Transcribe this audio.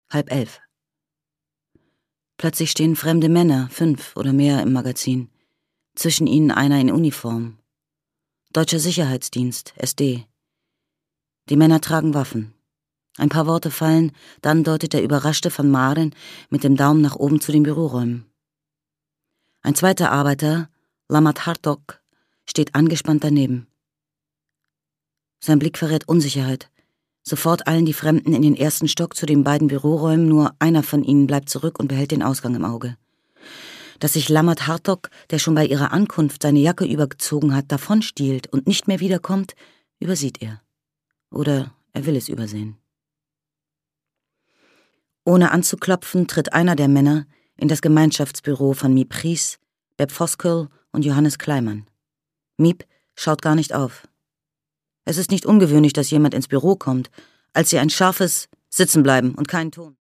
10:30. Plötzlich stehen fremde Männer, 5 oder mehr im Magazin. Zwischen ihnen einer in Uniform. Deutscher Sicherheitsdienst, SD. Die Männer tragen Waffen. Ein paar Worte fallen, dann deutet der überraschte Van Maren mit dem Daumen nach oben zu den Büroräumen. Ein zweiter Arbeiter, Lammert Hartog, steht angespannt daneben. Sein Blick verrät Unsicherheit. Sofort eilen die Fremden in den ersten Stock zu den beiden Büroräumen, nur einer von ihnen bleibt zurück und behält den Ausgang im Auge. Dass sich Lammert Hartog, der schon bei ihrer Ankunft seine Jacke übergezogen hat, davonstiehlt und nicht mehr wiederkommt, übersieht er. Oder er will es übersehen. Ohne anzuklopfen, tritt einer der Männer in das Gemeinschaftsbüro von Miep Ries, Beb Voskuil und Johannes Kleimann. Miep schaut gar nicht auf. Es ist nicht ungewöhnlich, dass jemand ins Büro kommt, als sie ein scharfes Sitzen bleiben und keinen Ton.